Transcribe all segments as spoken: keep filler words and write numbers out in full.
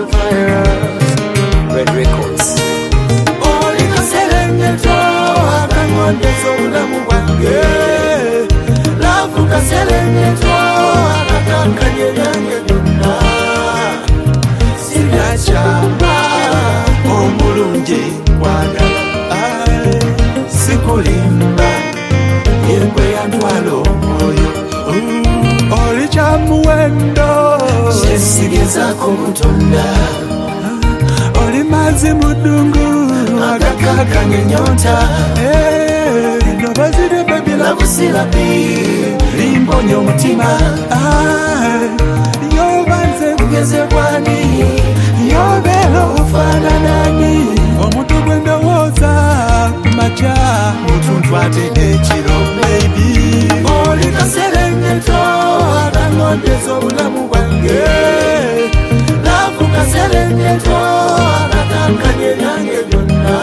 virus. Red Records. Oli kaserengeto akangonde zobulamu bwange. Lavu kaserengeto akakankanye yange byonna. Sinachamba omulungi kwagala. Sikulimba yengwe yantwala omwoyo. Oli kyamuwendo sesigezako Mutonda. Oli mazzi mudungu agakakanya ennyonta. Nobazire baby love silabi limponya omutima. Yobanze kugeze bwani yobeera ofaananani. Omuntu gwe ndowooza kumakya mutuntu atedde ekiro baby. Oli kaserengeto akangondeza obulamu bwange. Lavu kaserengeto akakankanye nange byonna.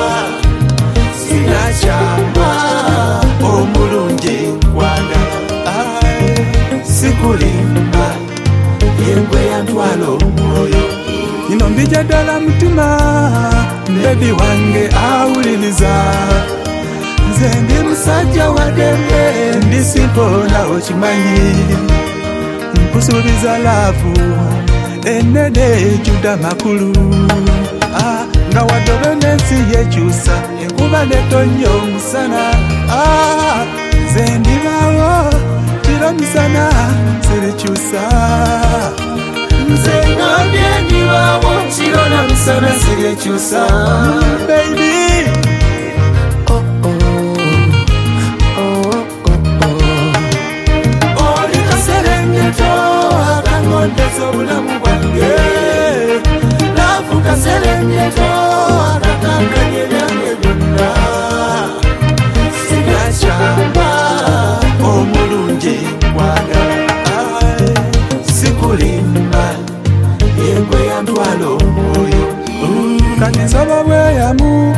Sinakyama omulungi kwagala. Sikulimba yengwe yantwala omwoyo. Nino mbija ddala mutima bebi wange awuliriza. Nze ndi musajja wa ddembe ndi simpola okimanyi. Nkusuubiza laavu ennene ejjudde amakulu. Nga wadde n'ensi yekyusa enkuba n'etonnya omusana. Nze ndibaawo kiro misana sirikyusa. Nze ngambye ndibaawo kiro na misana sirikyusa baby. Akangondeza obulamu bwange. Lavu kaserengeto akakankanye byange byonna. Sinakyamba omulungi kwagala. Sikulimba yengwe yantwala omwoyo. Kati nsaba bweyamu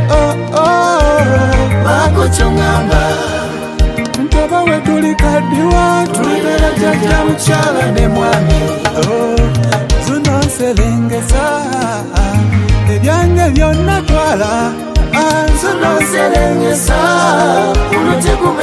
baako kyoŋŋamba. Ntaba we tuli kaddiwa tulibeera jjajja mukyala ne mwami. Zuno nserengesa ebyange byonna twala. Zuno nserengesa kuno teguma